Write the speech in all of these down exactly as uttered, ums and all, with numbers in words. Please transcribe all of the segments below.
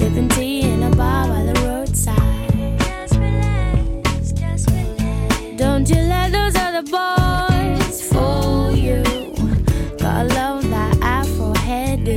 sipping tea in a bar by the roadside. Just relax, just relax. Don't you let those other boys fool you. Gotta love that afro hairdo.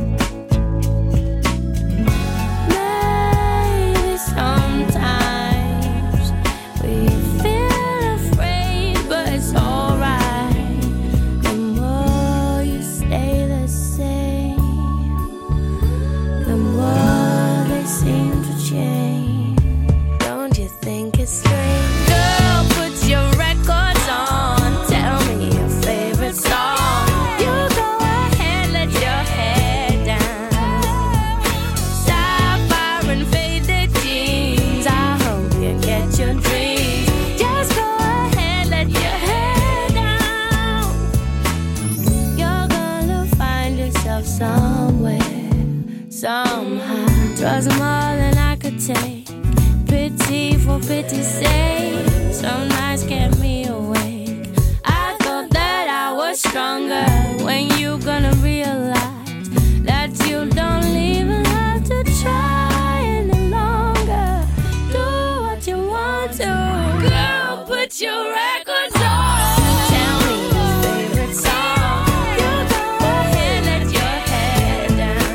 Maybe sometimes we feel afraid, but it's alright. The more you stay the same, the more they seem to change. Don't you think it's strange? Girl, put your records on. Tell me your favorite song. You go ahead, let your hair down. Sapphire and faded jeans. I hope you get your dreams. Just go ahead, let your hair down. You're gonna find yourself somewhere, somehow. Twas more than I could take. Pity for pity's sake. Some nights kept me awake. I thought that I was stronger. When you gonna realize that you don't even have to try any longer? Do what you want to. Girl, put your records on. Tell me your favorite song. You go ahead, let your hair down.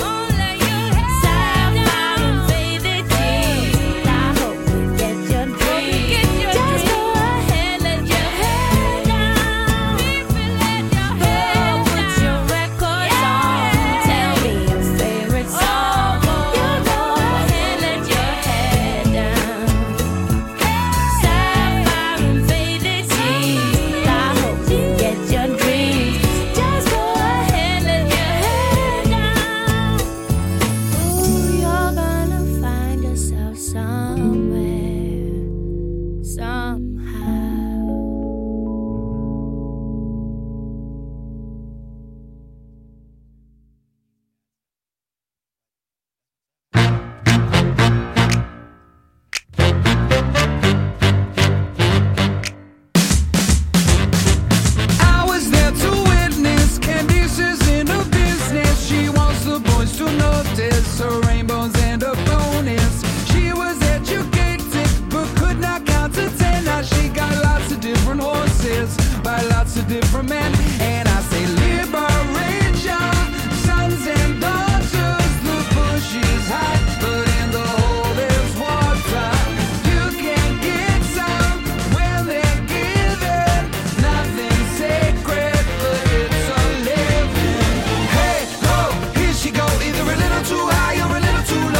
Sapphire and faded jeans. I hope you get your dreams. Just go ahead, let your hair down. Girl, put your records on. Tell me your favorite song. You go ahead, let your hair down. Sapphire and faded jeans. I hope you get your dreams. Just go ahead, let your hair down. Ooh, you're gonna find yourself somewhere, somehow. I was there to witness Candice's inner business. She wants the boys to notice her rainbows and her bonus. She was educated but could not count to ten. Now she got lots of different horses by lots of different men. And I say liberate your sons and daughters. The bush is hot, but in the hole there's water. You can get some when they're given. Nothing sacred, but it's a living. Hey, ho, here she go, either a little too high or a little too low.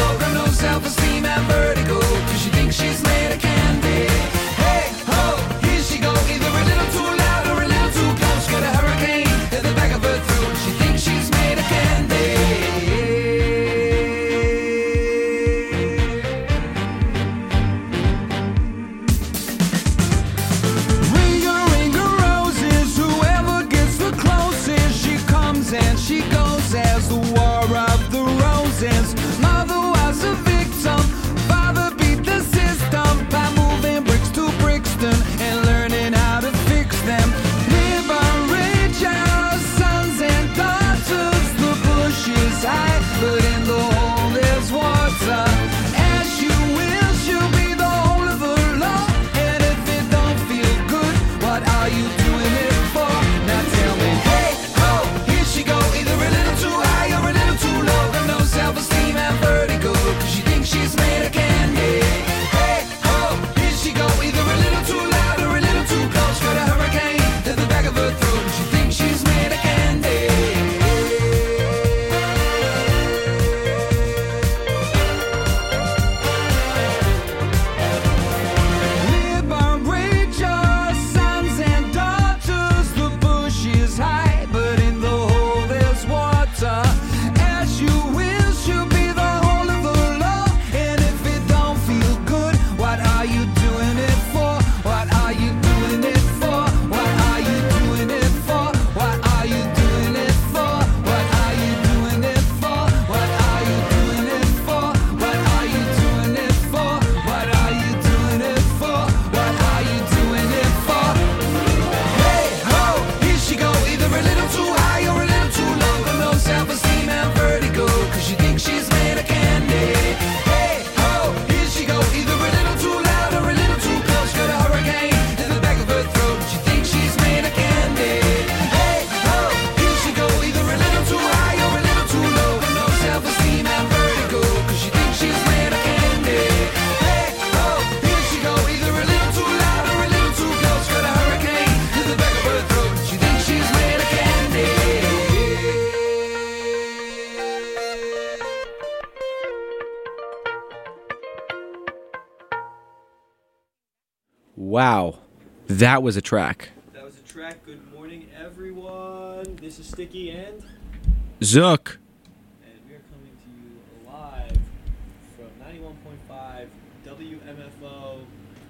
Wow. That was a track. That was a track. Good morning, everyone. This is Sticky and... Zook. And we are coming to you live from ninety-one point five W M F O.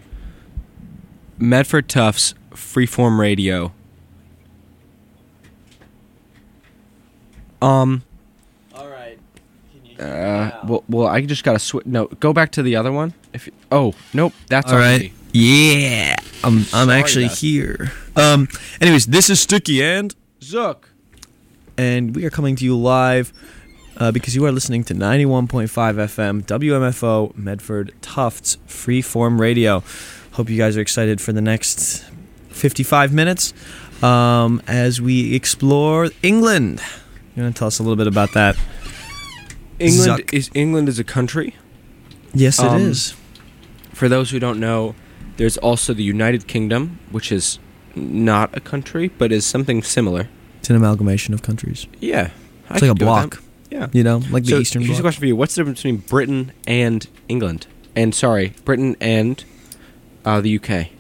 Medford Tufts Freeform Radio. Um... All right. Can you hear me Uh, now? well, well, I just gotta switch. No, go back to the other one. If you, oh, nope, that's All right. already. Yeah, I'm I'm Sorry actually about- here. Um. Anyways, this is Sticky and Zook. and we are coming to you live uh, because you are listening to ninety-one point five F M W M F O Medford Tufts Freeform Radio. Hope you guys are excited for the next fifty-five minutes um, as we explore England. You want to tell us a little bit about that? England Zuck. is England is a country. Yes, Um, it is. For those who don't know, there's also the United Kingdom, which is not a country, but is something similar. It's an amalgamation of countries. Yeah, I It's like a could go with block. that. Yeah. You know, like the So Eastern here's a Bloc. question for you: what's the difference between Britain and England? And sorry, Britain and uh, the U K.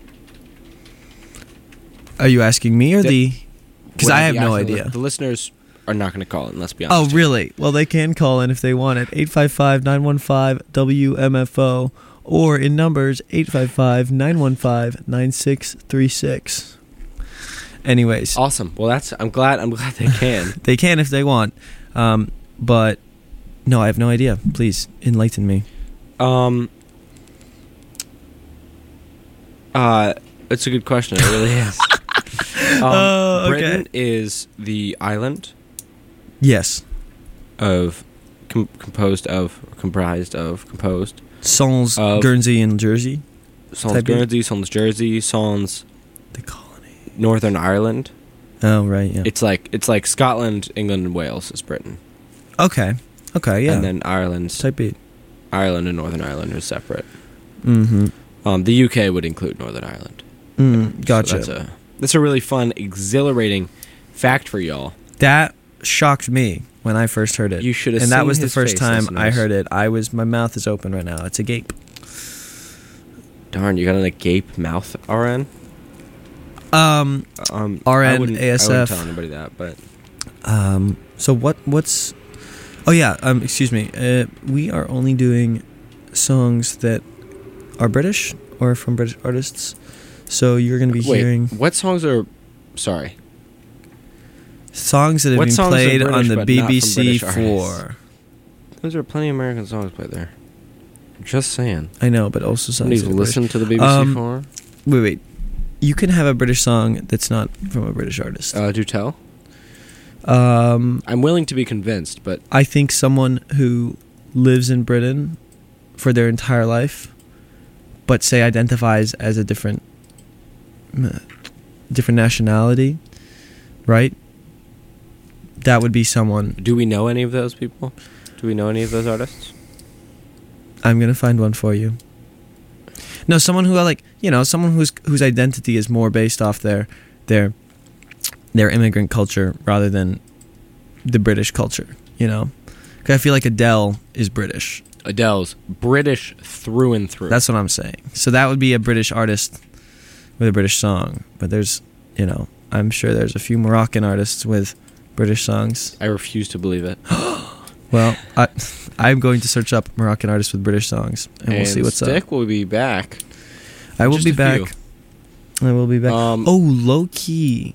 Are you asking me or The- the? Because What I is have the no actual- idea. The listeners are not going to call in. Let's be Oh, honest. really? Well, they can call in if they want it. eight five five, nine one five, W M F O or in numbers eight five five, nine one five, nine six three six. Anyways, Awesome. Well, that's. I'm glad. I'm glad they can. they can if they want. Um, but no, I have no idea. Please enlighten me. um. Uh, it's a good question. It really is. um, Oh, okay. Britain is the island Yes. of com- composed of comprised of composed Sans Of- Guernsey and Jersey. sans Type in- Guernsey, sans Jersey, sans The colony. Northern Ireland. Oh, right, yeah. It's like it's like Scotland, England, and Wales is Britain, Okay. Okay, yeah. and then Ireland's Type beat. Ireland and Northern Ireland are separate. Mm-hmm. Um, the U K would include Northern Ireland. Mm, So gotcha. that's a that's a really fun, exhilarating fact for y'all. That shocked me when I first heard it. You should have and seen that was the his first face, time I listeners. heard it. I was my mouth is open right now. It's agape. Darn, you got an agape mouth, R N. Um Um, R N, I wouldn't, A S F. I wouldn't tell anybody that, but um so what what's Oh yeah, um excuse me. Uh, we are only doing songs that are British or from British artists. So you're going to be wait, hearing what songs are? Sorry, songs that have What been songs are played British on the but B not B from C British artists? four. those are plenty of American songs played there. Just saying. I know, but also songs Somebody's that are British. listened to the B B C Um, four. Wait, wait. You can have a British song that's not from a British artist. Uh, do tell. Um I'm willing to be convinced, but I think someone who lives in Britain for their entire life, but say identifies as a different, different nationality, right? That would be someone. do we know any of those people? Do we know any of those artists? I'm gonna find one for you. No, someone who like you know, someone whose whose identity is more based off their their their immigrant culture rather than the British culture. You know, 'cause I feel like Adele is British. Adele's British through and through. That's what I'm saying. So that would be a British artist with a British song. But there's, you know, I'm sure there's a few Moroccan artists with British songs. I refuse to believe it. Well, I, I'm going to search up Moroccan artists with British songs, and, we'll see what's Stick up. will be back. I will Just be a back. few. I will be back. Um, oh, low key.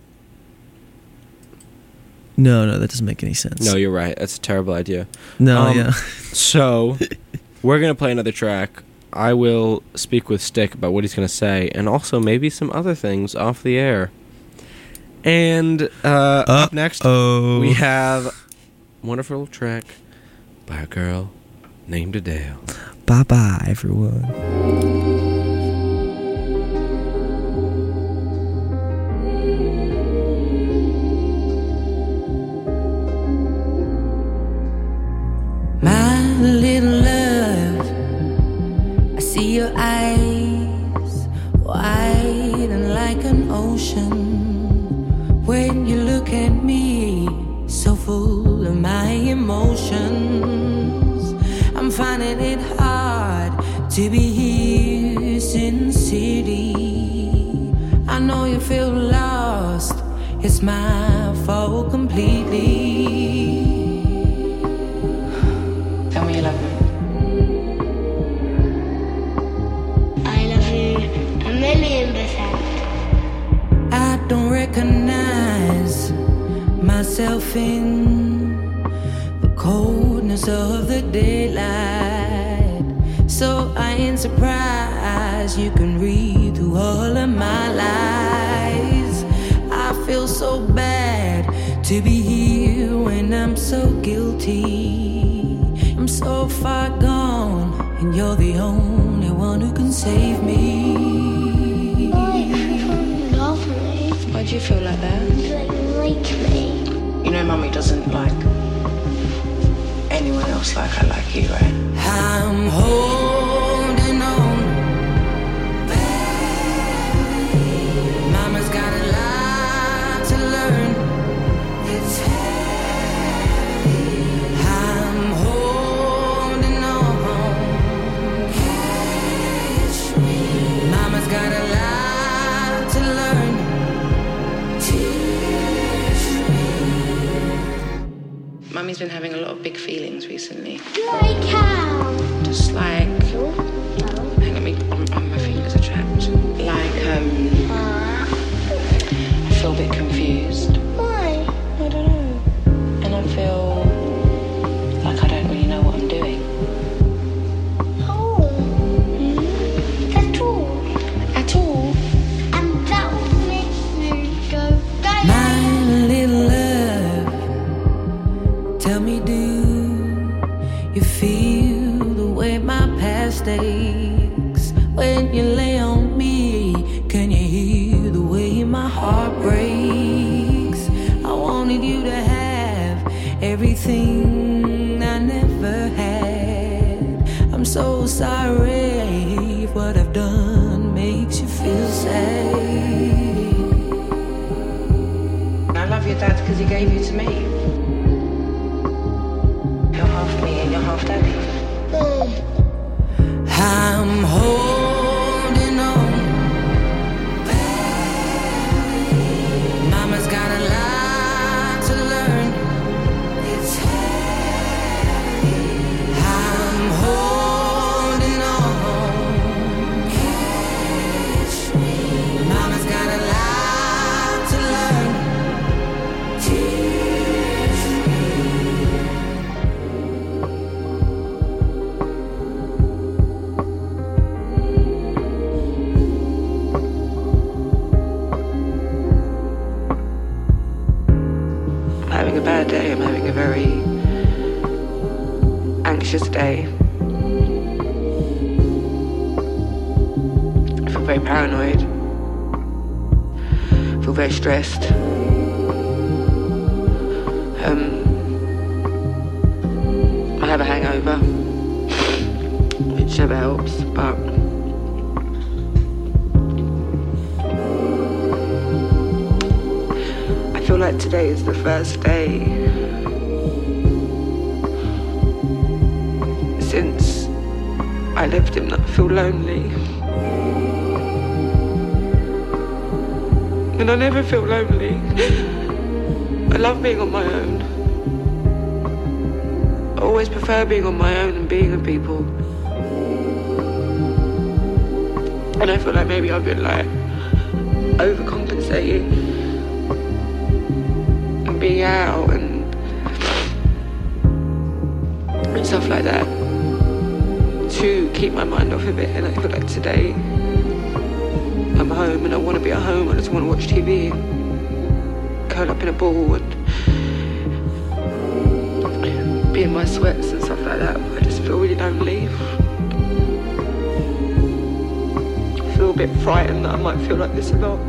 No, no, that doesn't make any sense. No, you're right. That's a terrible idea. no, um, yeah. So, we're going to play another track. I will speak with Stick about what he's going to say, and also maybe some other things off the air. And uh, up next, Oh, we have a wonderful track by a girl named Adele. bye bye, everyone. My little love, I see your eyes wide and like an ocean. When you look at me, so full of my emotions, I'm finding it hard to be here sincere. city. I know you feel lost. It's my fault completely. Tell me you love me. I love you a million percent. I don't recognize myself in the coldness of the daylight. So I ain't surprised you can read through all of my lies. I feel so bad to be here when I'm so guilty. I'm so far gone, and you're the only one who can save me. Why you love me? Why do you feel like that? Like you like me. You know Mummy doesn't like anyone else like I like you, right? I'm holding on. Mama's got a lot to learn. It's heavy. I'm holding on. Catch me. Mama's got a lot to learn. Teach me. Mummy's been having a lot of big feelings recently. Like how? Just like, No. hang on, me, on, on my fingers are trapped. Like, um, I feel a bit confused. Why? I don't know. And I feel like I don't really know what I'm doing. Oh. At all. At all. And that will make me go die. My little love, tell me, do you feel the way my past aches? When you lay on me, can you hear the way my heart breaks? I wanted you to have everything I never had. I'm so sorry if what I've done makes you feel sad. I love your dad because he gave you to me. You're half me and you're half daddy. Mm. I'm holding on. Mama's got a lot to learn. It's heavy. I'm holding on. Catch me. Mama's got a lot to learn. Teach me. I'm having a bad day. I'm having a very anxious day. I feel very paranoid. I feel very stressed. Um, I have a hangover, which never helps, but I feel like today is the first day since I left him that I feel lonely. And I never feel lonely. I love being on my own. I always prefer being on my own and being with people. And I feel like maybe I've been like overcompensating and being out and, and stuff like that to keep my mind off of it. And I feel like today I'm home and I want to be at home. I just want to watch T V and curl up in a ball and be in my sweats and stuff like that. But I just feel really lonely. I feel a bit frightened that I might feel like this a lot.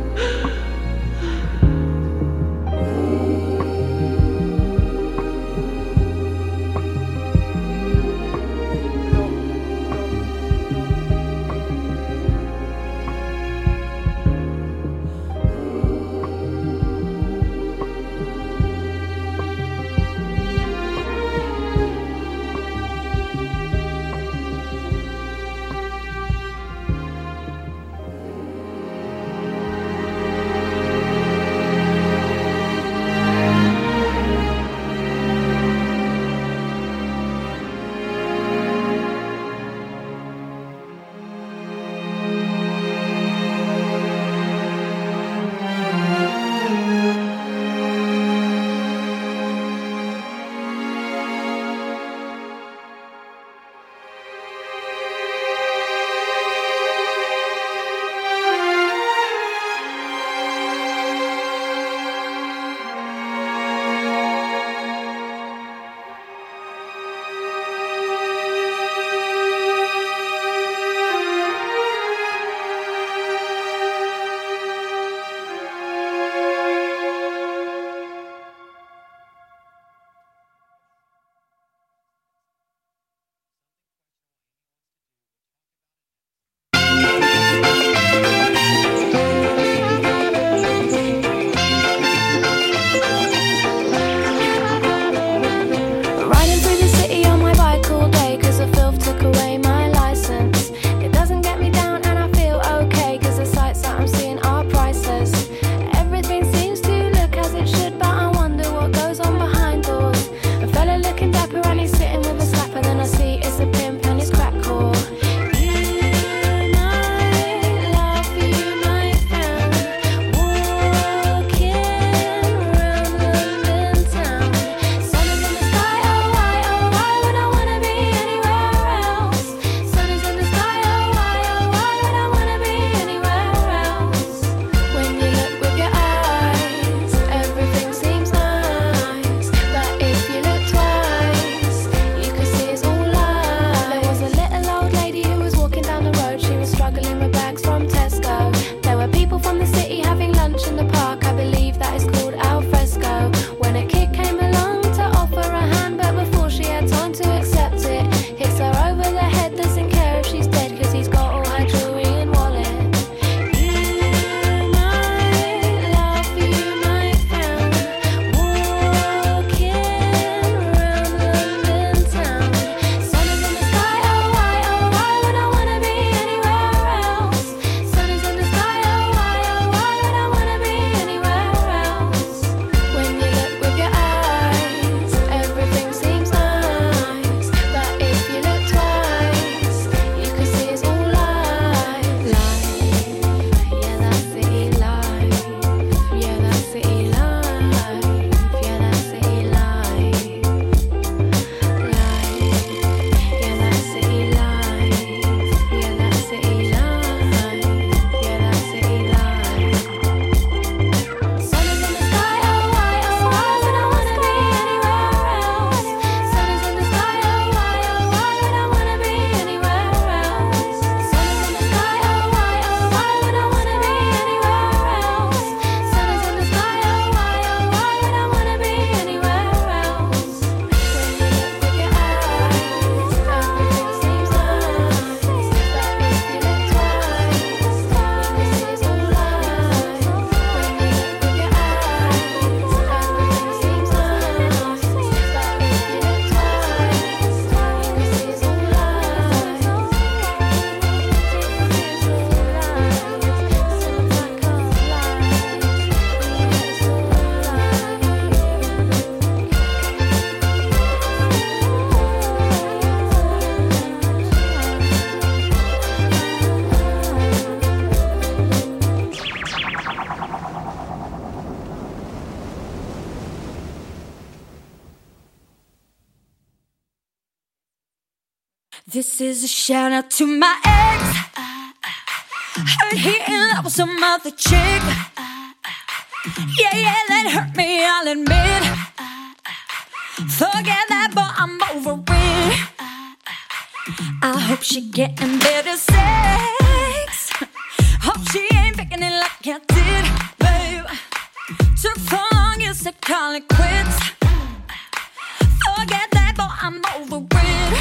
This is a shout out to my ex. Heard he in love with some other chick. Yeah, yeah, that hurt me, I'll admit. Forget that, but I'm over it. I hope she getting better sex. Hope she ain't picking it like I did, babe. Took so long, you said call it quits. Forget that, but I'm over it.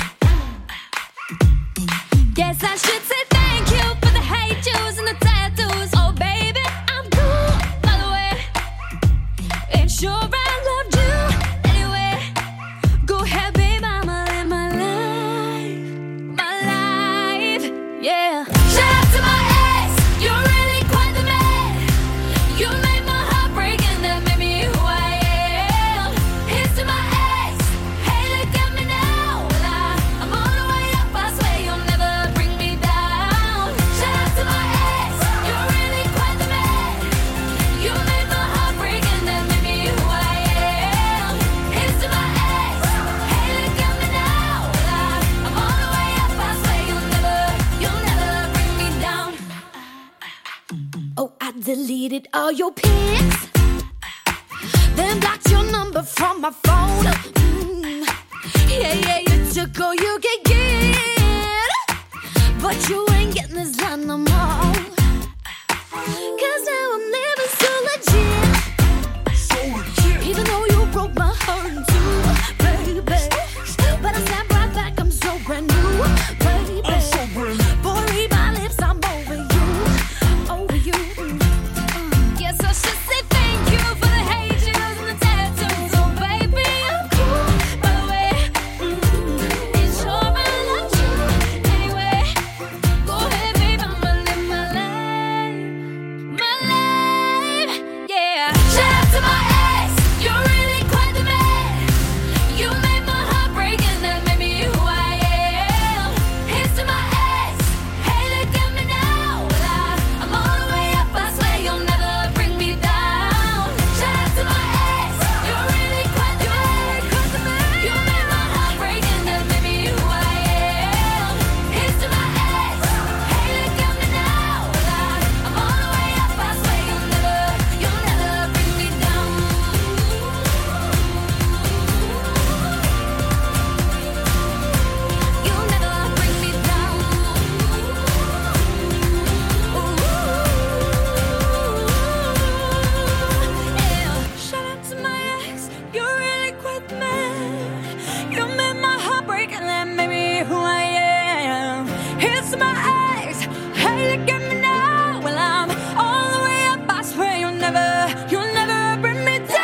Guess I should say thank you for the hate juice and the tattoos. Oh baby, I'm cool, by the way. Ain't sure I loved you anyway. Go ahead, babe, I'ma live my life, my life, yeah. Shout out to my ex, you're really quite the man. You made my heart break and that made me who I am. Here's to my ex, hey look at me now. Well, I, I'm on the way up, I swear you'll never bring me down. Shout out to my ex, you're really quite the man. You made my heart break and that made me who I am. Here's to my ex, hey look at me now. Well, I, I'm on the way up, I swear you'll never, you'll never bring me down. Oh, I deleted all your pics, then blocked your number from my phone. Mm. Yeah, yeah, you took all you could get, but you ain't getting this done no more. Cause now I'm living so legit, even though you broke my heart in two, baby. But I snap right back, I'm so brand new, baby. Boy, read my lips, I'm over you, over you. Mm. Guess I should say thank you for the hate juice and the tattoos. Oh baby, I'm cool, by the way. Mm. Ain't sure I loved you anyway. Go ahead, babe, I'ma live my life, my life, yeah. Shout out to my ex, you're really quite the man. You made my heart break and that made me who I am. Here's to my ex, hey look at me now. Well, I, I'm all the way up, I swear you'll never bring me down. Shout out to my ex, you're really quite the man. You made my heart break and that made me who I am. Here's to my ex, hey look at me now. Well, I, I'm all the way up, I swear you'll never, you'll never bring me down. You'll never bring me down. Yeah. Shout out to my ex, you're really quite the man. You made my heart break and that made me who I am. Here's to my ex, hey look at me now. Well, I'm all the way up, I swear you'll never, you'll never bring me down.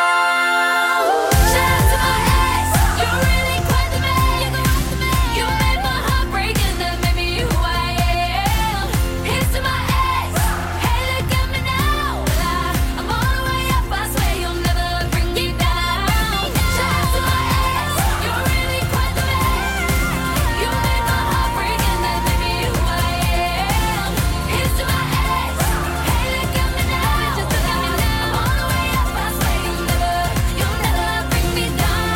Shout out to my ex, you're really quite the man. You made my heart break and that made me who I am. Here's to my ex, hey look at me now. Well, I, I'm all the way up, I swear you'll never bring me down. Shout out to my ex, you're really quite the man. You made my heart break and that made me who I am. Here's to my ex, hey look at me now. Just look at me now. I'm all the way up, I swear you'll never, you'll never bring me down.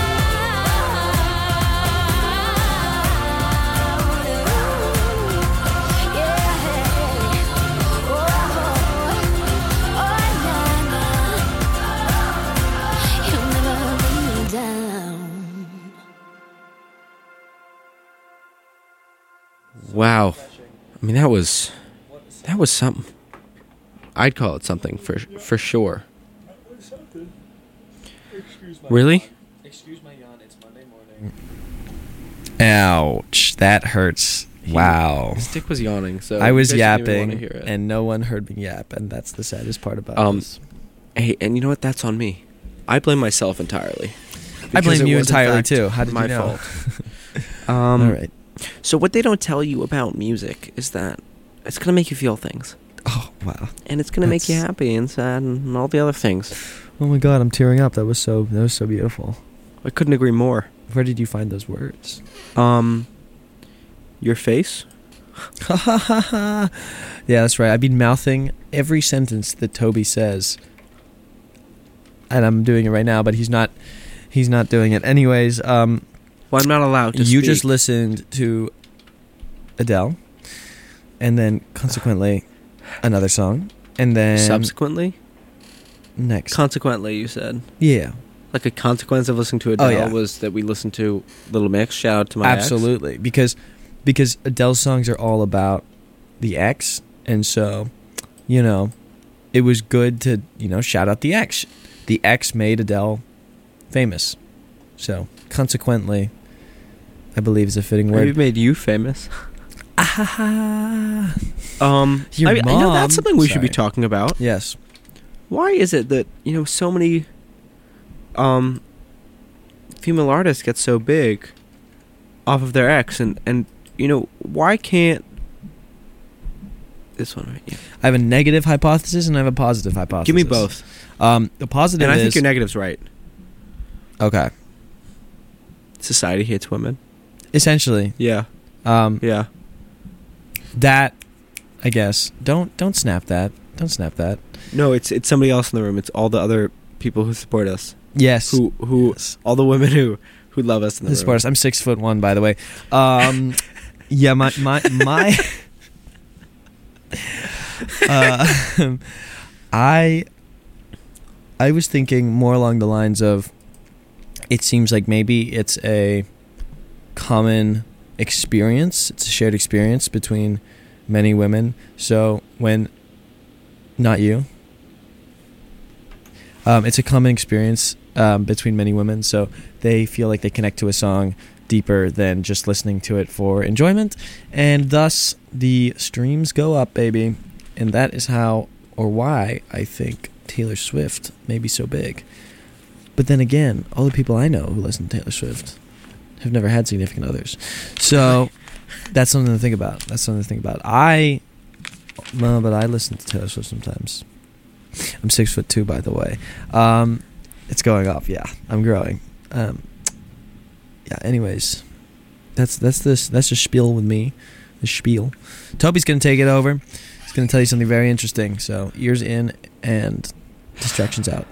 Wow. I mean, that was that was something. I'd call it something for for sure. Really? Excuse my yawn, it's Monday morning. Ouch, that hurts. Wow. Stick was yawning, so I was you guys didn't even wanna yapping, hear it. and no one heard me yap, and that's the saddest part about Um, this. Hey, and you know what? That's on me. I blame myself entirely. I Because blame it you was, in entirely, fact, too. How did my you know? fault. Um, All right. So what they don't tell you about music is that it's gonna make you feel things, Oh, wow. and it's gonna make you That's- happy and sad and all the other things. Oh my God, I'm tearing up. That was so. That was so beautiful. I couldn't agree more. Where did you find those words? Um, your face. Ha ha ha ha. Yeah, that's right. I've been mouthing every sentence that Toby says, and I'm doing it right now. But he's not. He's not doing it anyways. Um, Well, I'm not allowed to you speak. just listened to Adele, and then consequently another song, and then Subsequently? next. Consequently, you said. Yeah, Like a consequence of listening to Adele Oh, yeah. was that we listened to Little Mix. Shout out to my ex. absolutely. Because because Adele's songs are all about the ex, and so you know, it was good to you know shout out the ex. The ex made Adele famous, so consequently, I believe is a fitting Maybe word. made you famous. Ah, Um, Your I, I know mom- that's something we should be Sorry. talking about. yes. Why is it that you know so many um female artists get so big off of their ex, and and you know why can't this one right? Yeah. I have a negative hypothesis and I have a positive hypothesis. Give me both, Um, the positive and I is think your negative's right. okay. Society hates women. Essentially, Yeah, um, yeah. that I guess don't don't snap that. Don't snap that. No, it's it's somebody else in the room. It's all the other people who support us. Yes. Who who Yes. all the women who who love us in the Who room. support us. I'm six foot one, by the way. Um, yeah, my my my. uh, I I was thinking more along the lines of, it seems like maybe it's a common experience. It's a shared experience between many women. So when, not you. Um, it's a common experience um, between many women, so they feel like they connect to a song deeper than just listening to it for enjoyment, and thus the streams go up, baby. And that is how, or why, I think Taylor Swift may be so big. But then again, all the people I know who listen to Taylor Swift have never had significant others. So that's something to think about. That's something to think about. I, well, but I listen to Taylor Swift sometimes. I'm six foot two, by the way. Um, it's going up. Yeah, I'm growing. Um, yeah. Anyways, that's that's this that's the spiel with me. The spiel. Toby's gonna take it over. He's gonna tell you something very interesting. So ears in and distractions out.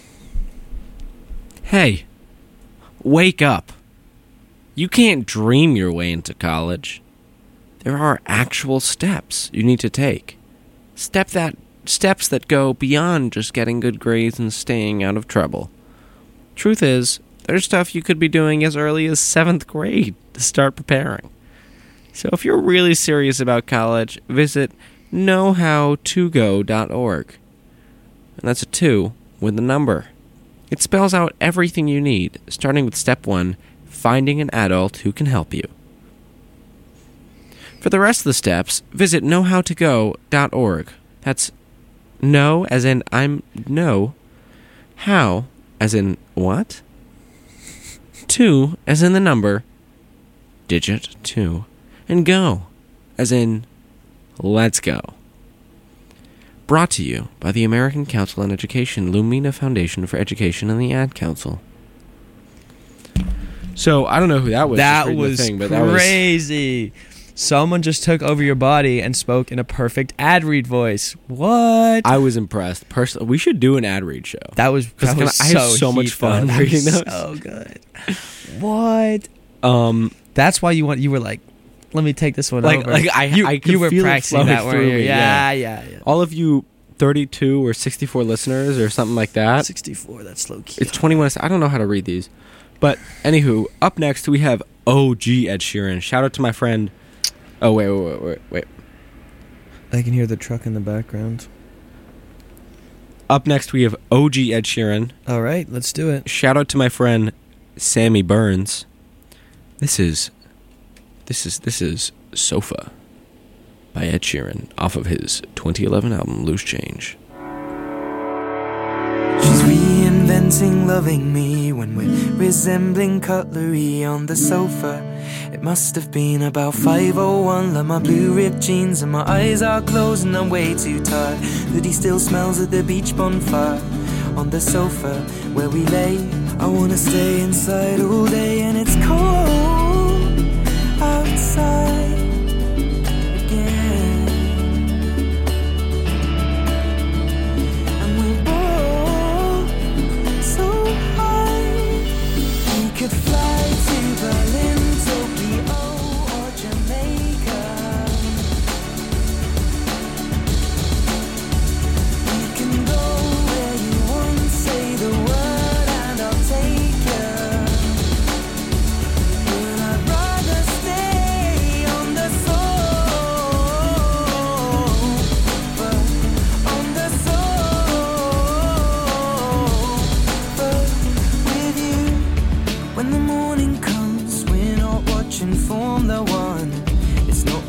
Hey, wake up. You can't dream your way into college. There are actual steps you need to take. Step that steps that go beyond just getting good grades and staying out of trouble. Truth is, there's stuff you could be doing as early as seventh grade to start preparing. So if you're really serious about college, visit know how to go dot org. And that's a two with the number. It spells out everything you need, starting with step one, finding an adult who can help you. For the rest of the steps, visit know how to go dot org. That's know as in I'm no, how as in what, two as in the number, digit two, and go as in let's go. Brought to you by the American Council on Education, Lumina Foundation for Education, and the Ad Council. So I don't know who that was. just That reading the was thing, but that was- crazy. Someone just took over your body and spoke in a perfect ad read voice. What? I was impressed. Personally, we should do an ad read show. that was, that Because was I have so so much heat, fun though. That reading was those. So good. What? Um, That's why you want. You were like, let me take this one Like- over. like, I- you, I could you were feel it practicing flowing that, weren't through you? me, Yeah, yeah. yeah, yeah. all of you thirty-two or sixty-four listeners or something like that. sixty-four. That's low key. It's twenty-one. I don't know how to read these. But anywho, up next we have O G Ed Sheeran. Shout out to my friend. Oh, wait, wait, wait, wait, wait. I can hear the truck in the background. Up next we have O G Ed Sheeran. All right, let's do it. Shout out to my friend Sammy Burns. This is this is this is Sofa by Ed Sheeran off of his twenty eleven album Loose Change. She's reinventing loving me when we're resembling cutlery on the sofa. It must have been about five oh one. Like my blue ripped jeans and my eyes are closed and I'm way too tired. But he still smells of the beach bonfire on the sofa where we lay. I wanna stay inside all day and it's cold outside again. And we're both so high. We could fly to Berlin.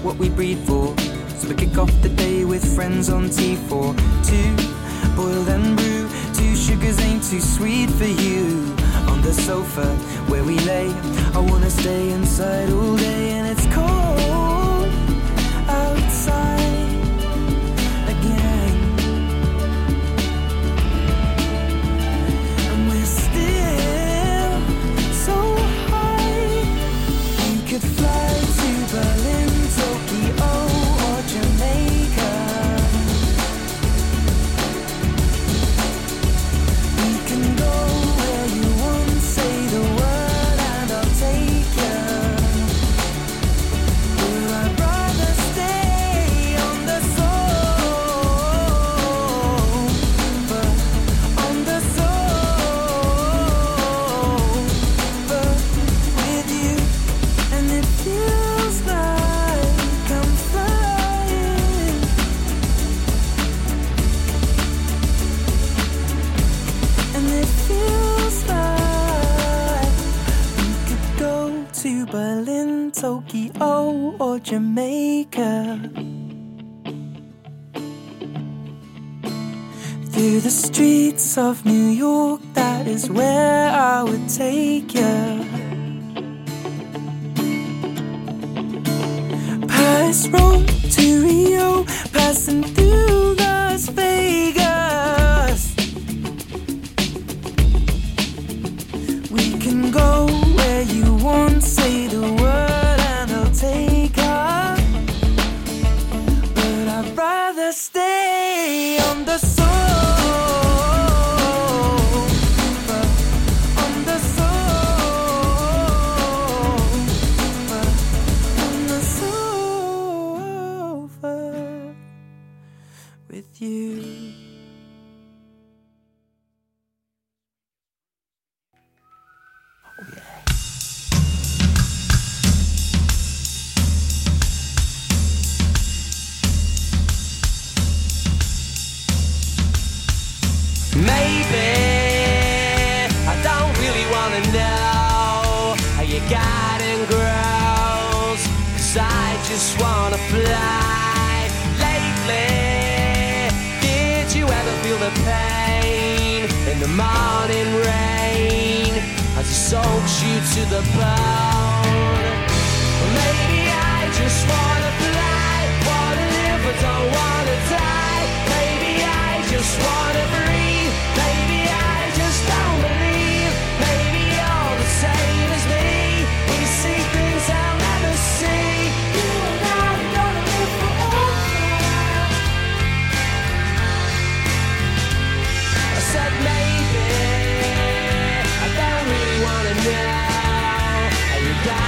what we breed for. So we kick off the day with friends on T four. Two, boil and brew. Two sugars ain't too sweet for you. On the sofa where we lay, I wanna stay inside all day, and it's cold outside again. And we're still so high. We could fly to Berlin, Tokyo, or Jamaica. We can go where you want, say the word and I'll take you. But I'd rather stay on the sofa, on the sofa with you. And it feels like I'm flying. And it feels like we could go to Berlin, Tokyo, or Jamaica. Through the streets of New York, that is where I would take you. Past Rome to Rio, passing through Las Vegas. We can go where you want, say the word and I'll take her. But I'd rather stay on the sofa, on the sofa, on the sofa with you. Maybe I don't really wanna know how you got and grows, 'cause I just wanna fly. Lately, did you ever feel the pain in the morning rain as it soaks you to the bone? Well, maybe I just wanna fly, wanna live but don't wanna die. Maybe I just wanna breathe. Maybe I just don't believe. Maybe you're the same as me. We see things I'll never see. You and I are gonna live forever. I said maybe I don't really wanna know how you got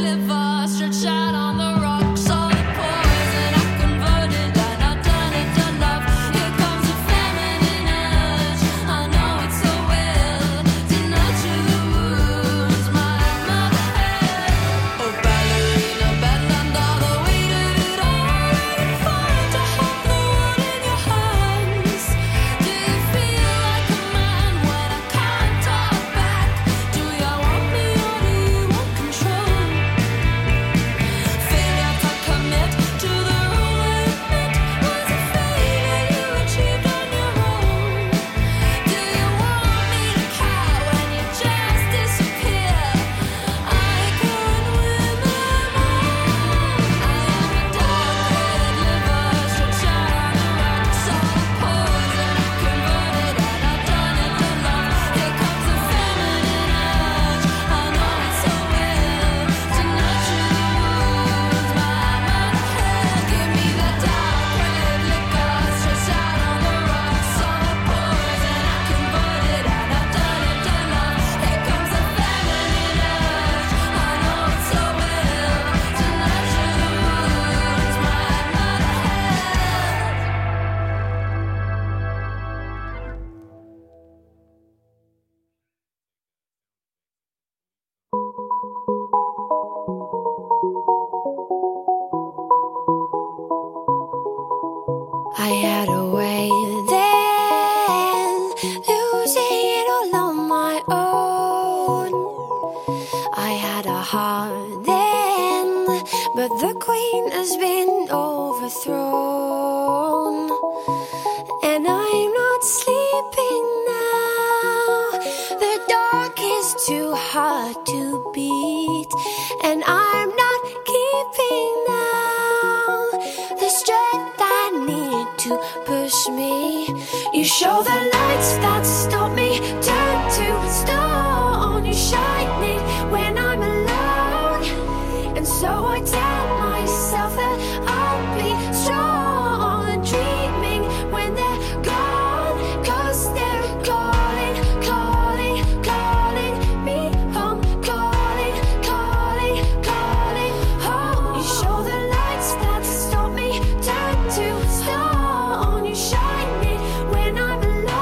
liver stretched out on the rocks. All the poison I converted and I turned it to love. Here comes a feminine urge. I know it so well to nurture the wounds my mother had. Oh, ballerina, bend under the weight of it all. It's fine to hold the wood in your hands. Do you feel like a man when I can't talk back? Do you want me or do you want control? Failure to commit to the rule I admit was a failure you achieved on your own. Do you want me to cower when you just disappear? I could win them all. I am a dark red liver stretched out on the rocks. All the poison I converted and I turned it to love. Here comes a feminine urge. I know it so well to nurture the wounds my mother had. Give me the dark red liquor stretched out on the rocks. All the poison I converted and I turned it to love. Here comes a feminine urge. I know it so well to nurture the wounds my mother had. I had a way then, losing it all on my own. I had a heart then, but the queen has been overthrown. And I'm not sleeping now. The dark is too hard to beat, and I'm not keeping now the strength I need to push me. You show the lights that stop me, turn to stone. You shine it when I'm alone, and so I tell myself that I'll be strong and dreaming when they're gone, 'cause they're calling, calling, calling me home, calling, calling, calling home. You show the lights that stop me, turn to stone. You shine it when I'm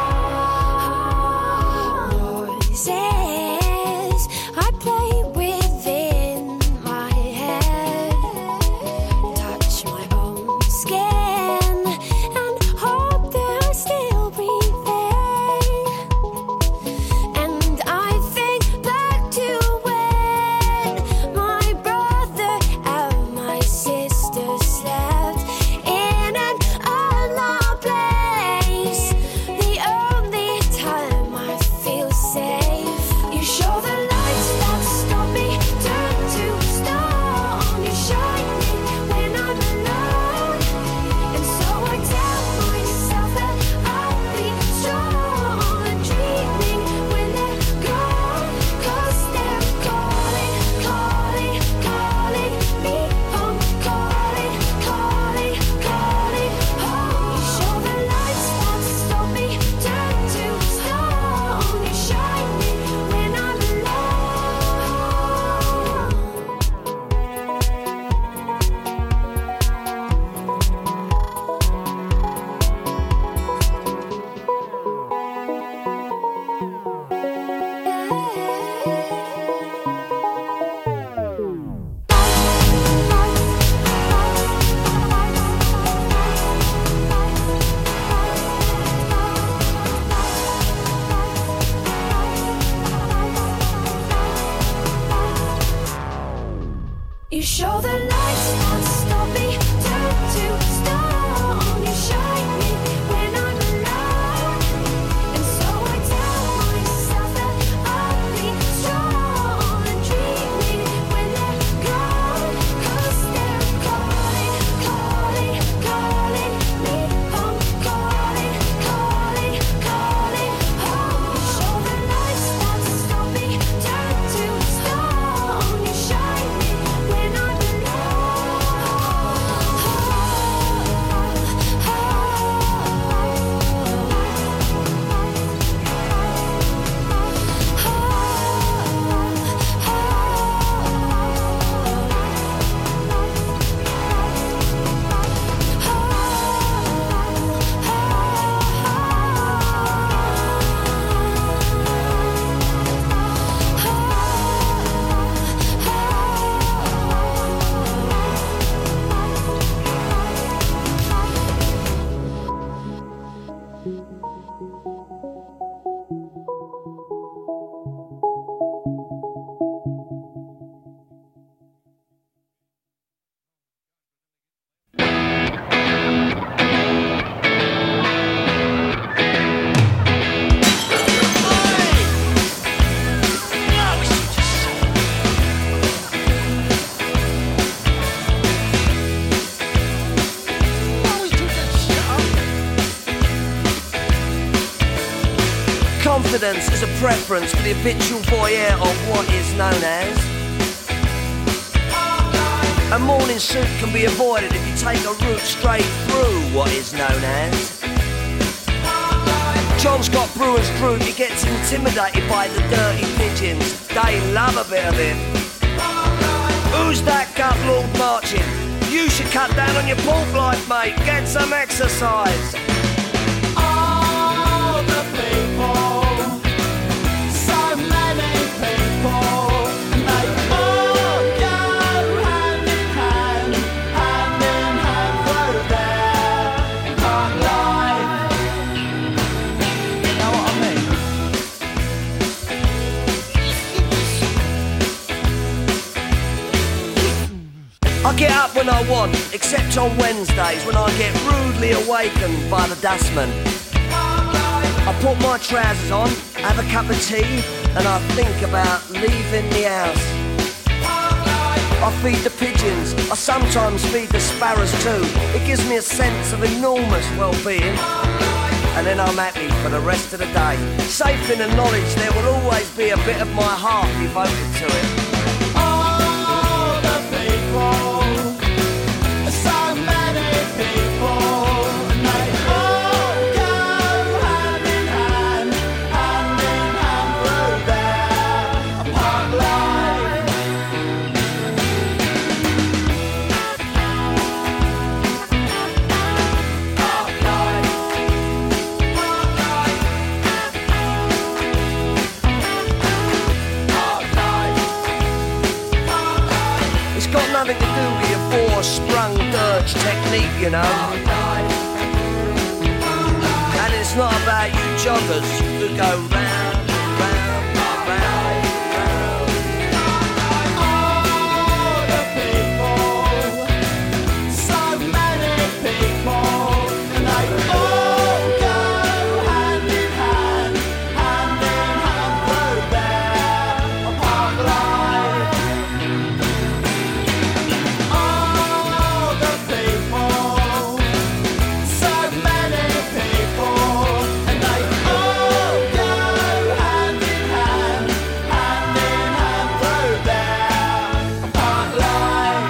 alone. Voices I play within my head, touch my own skin and hope they're still breathing. And I think back to when my brother and my sister slept in an unloved place. The only time I feel safe. You show the lights that stop me, turn to stone. You shine me when I'm alone, and so I tell myself that I'll be strong and dreaming when they're gone, 'cause they're calling, calling, calling me home, calling, calling, calling home. You show the lights that stop me, turn to stone. You shine me when I'm alone. You show the lights that stop me, turn to stone. You shine me when I'm alone, and so I tell myself that I'll be strong and dreaming when they're gone, 'cause they're calling, calling, calling me home, calling, calling, calling home. You show the lights that stop me, turn to stone. You shine me when I'm alone. coincidence is a preference for the habitual voyeur of what is known as. A morning suit can be avoided if you take a route straight through what is known as. John's got Brewer's Group, he gets intimidated by the dirty pigeons. They love a bit of it. Who's that gut lord marching? You should cut down on your pork life, mate. Get some exercise. All the people, so many people, and they all go hand in hand, hand in hand through their punk life. You know what I mean? I get up when I want, except on Wednesdays when I get rudely awakened by the dustman. I put my trousers on, have a cup of tea, and I think about leaving the house. I feed the pigeons, I sometimes feed the sparrows too. It gives me a sense of enormous well-being. And then I'm happy for the rest of the day, safe in the knowledge there will always be a bit of my heart devoted to it. All the people, so many people, and they all go hand in hand, hand in hand through their punk life. Punk life. Punk life. Punk life. It's got nothing to do with your four-sprung dirge technique, you know. And it's not about you joggers who go round, round, round, round. All the people, so many people, and they all go hand in hand, hand in hand through their punk life. All the people, so many people, and they all go hand in hand, hand in hand through their punk life.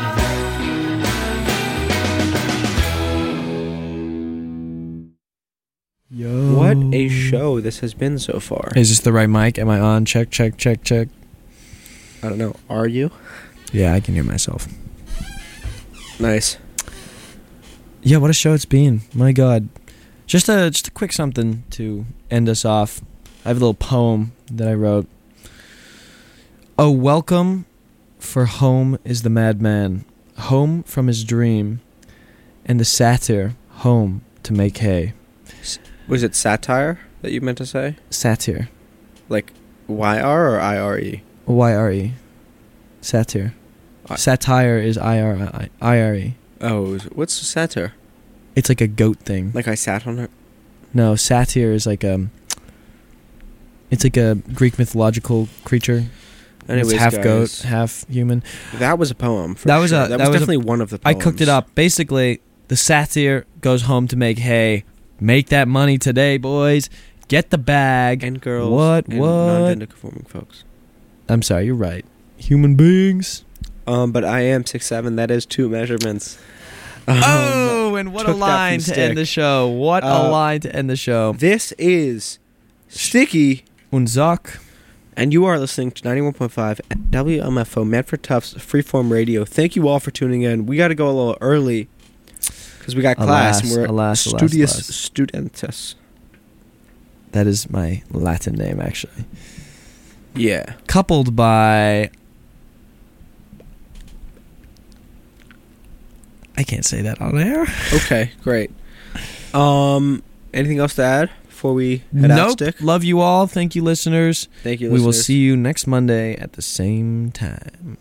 Yo. What a show this has been so far. Is this the right mic? Am I on? Check, check, check, check. I don't know. Are you? Yeah, I can hear myself. Nice. Yeah, what a show it's been. My God. Just a just a quick something to end us off. I have a little poem that I wrote. Oh, welcome, for home is the madman, home from his dream, and the satyr home to make hay. Was it satire that you meant to say? Satyr. Like Y R or I R E? Y R E. Satyr. I- Satire is I R I I R E. Oh, is- what's satire? It's like a goat thing. Like I sat on her? No, satyr is like um. It's like a Greek mythological creature. Anyways, it's half guys, goat, half human. That was a poem. For That was sure. a- That, that was was a- definitely one of the I poems. cooked it up. Basically, the satyr goes home to make hay. Make that money today, boys. Get the bag. And girls. What? And What? non-gender conforming folks. I'm sorry, you're right. Human beings. Um, but I am six seven. That is two measurements. Um, Oh, and what a took that from line to Stick. end the show. What a Uh, line to end the show. This is Sticky, Und Zock. and you are listening to ninety-one point five W M F O Medford Tufts Freeform Radio. Thank you all for tuning in. We got to go a little early because we got class Alas, and we're alas, alas, studious alas. studentes. That is my Latin name, actually. Yeah. Coupled by... I can't say that on air. Okay, great. Um, anything else to add before we head out, Nope. Stick? Love you all. Thank you, listeners. Thank you, We will listeners. see you next Monday at the same time.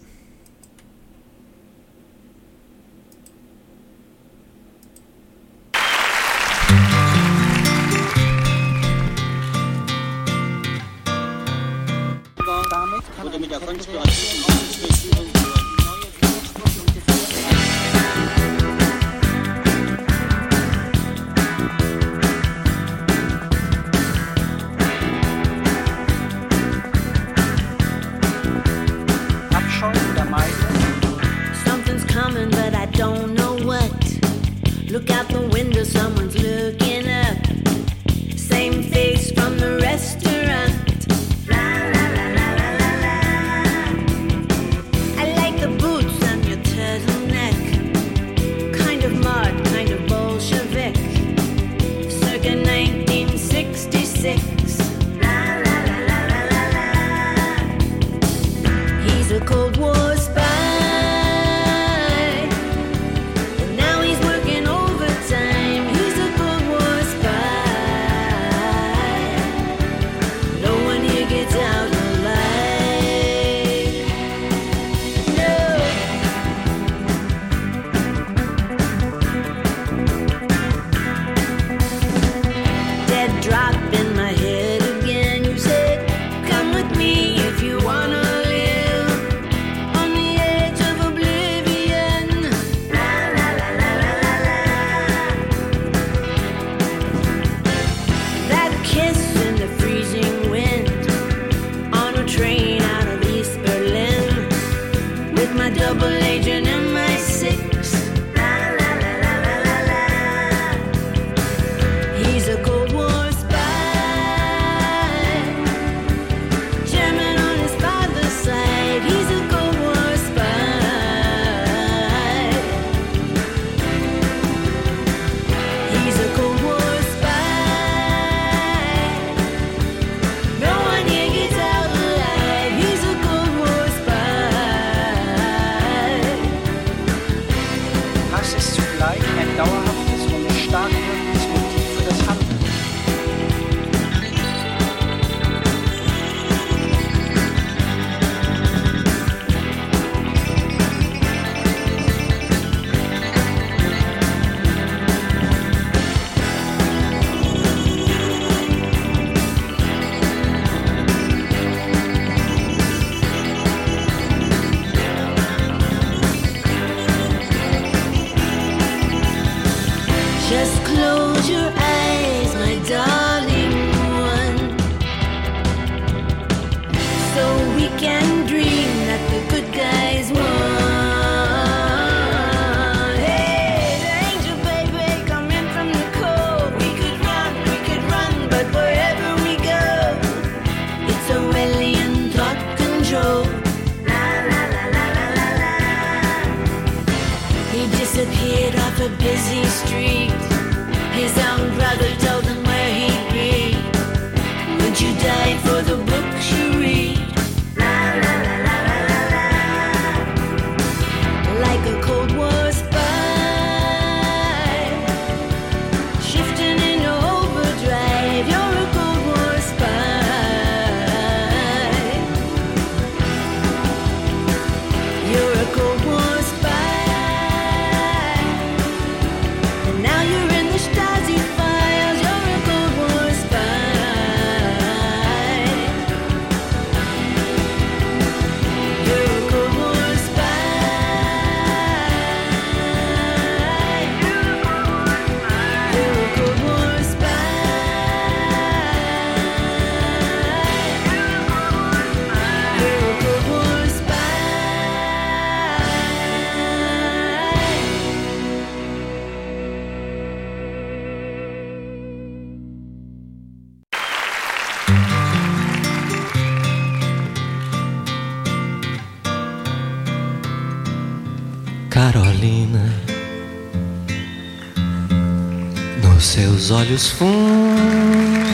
Oder mit der Konspiration aufgeführten neue Forschung. Look out the window, someone's looking up. Same face from the restaurant. La la la la la la la. I like the boots on your turtleneck. Kind of mod, kind of Bolshevik. Circa nineteen sixty-six. La la la la la la la. He's a Cold War spy. Carolina, nos seus olhos fundos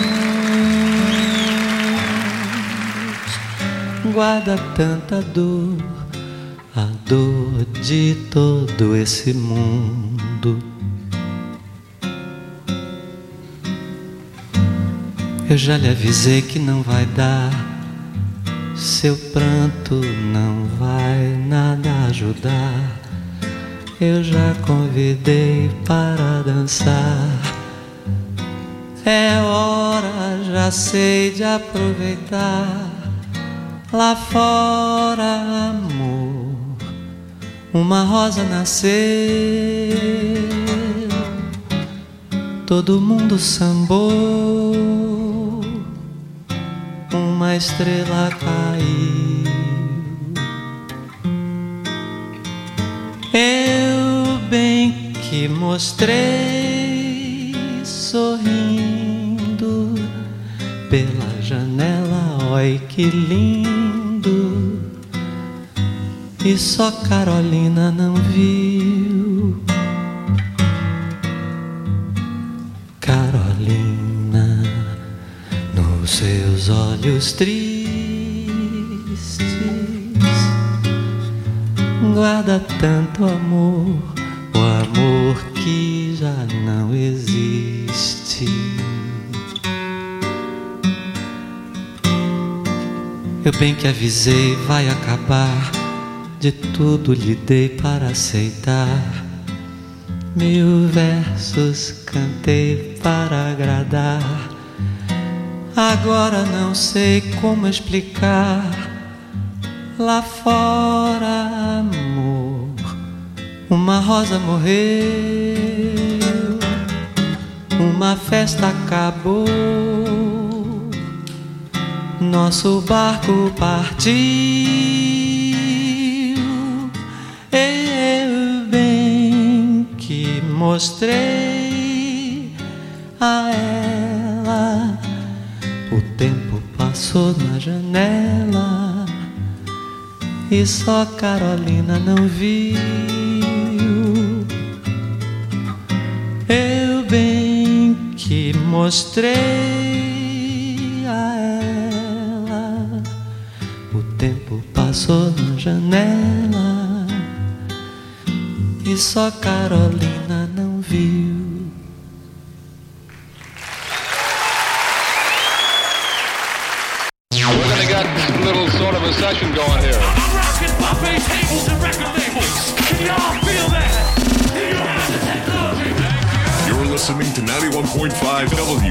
guarda tanta dor, a dor de todo esse mundo. Eu já lhe avisei que não vai dar, seu pranto não vai nada ajudar. Eu já convidei para dançar. É hora, já sei, de aproveitar. Lá fora, amor, uma rosa nasceu. Todo mundo sambou, uma estrela caiu. Eu bem que mostrei sorrindo pela janela, oi que lindo. E só Carolina não viu. Carolina, nos seus olhos tristes, guarda tanto amor, o amor que já não existe. Eu bem que avisei, vai acabar, de tudo lhe dei para aceitar. Mil versos cantei para agradar. Agora não sei como explicar. Lá fora, amor, uma rosa morreu, uma festa acabou, nosso barco partiu. Eu bem que mostrei a ela, o tempo passou na janela e só Carolina não viu. Eu bem que mostrei a ela, o tempo passou na janela e só Carolina não viu. We're gonna get a little sort of a session going here. I'm rocking buffet tables and record labels. Can y'all feel that? Do you have the technology? You're listening to ninety-one point five W